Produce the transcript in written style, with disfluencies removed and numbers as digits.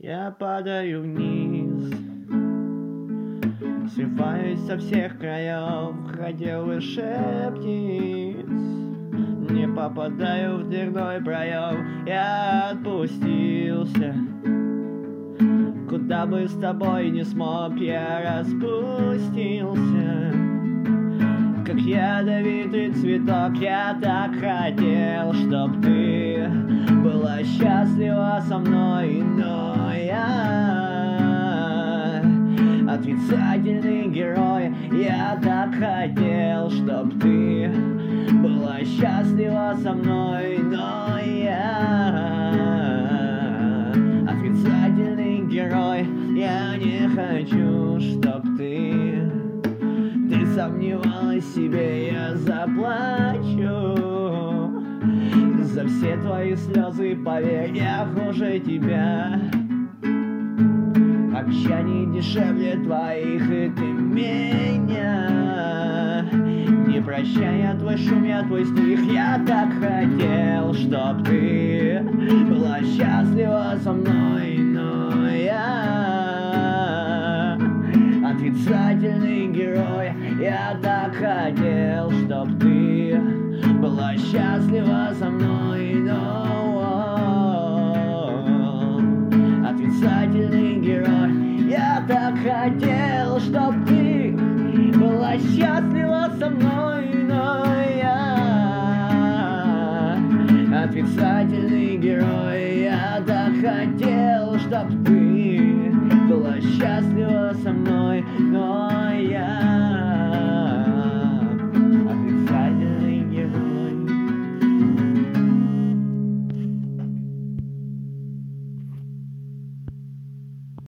Я падаю вниз, срываюсь со всех краев, хотел выше птиц. Не попадаю в дверной проем, я отпустился. Куда бы с тобой не смог, я распустился. Как ядовитый цветок, я так хотел, чтоб ты была счастлива со мной, но я отрицательный герой. Я так хотел, чтоб ты была счастлива со мной, но я отрицательный герой. Я не хочу, чтоб ты сомневалась в себе, я заплачу за все твои слезы, поверь, я хуже тебя. Обещаний дешевле твоих, и ты меня не прощай, я твой шум, я твой стих. Я так хотел, чтоб ты была счастлива со мной, но я отрицательный герой. Я так хотел, чтоб ты была счастлива со мной, но отрицательный герой. Я так хотел, чтоб ты была счастлива со мной, но я отрицательный герой. Я так хотел, чтоб ты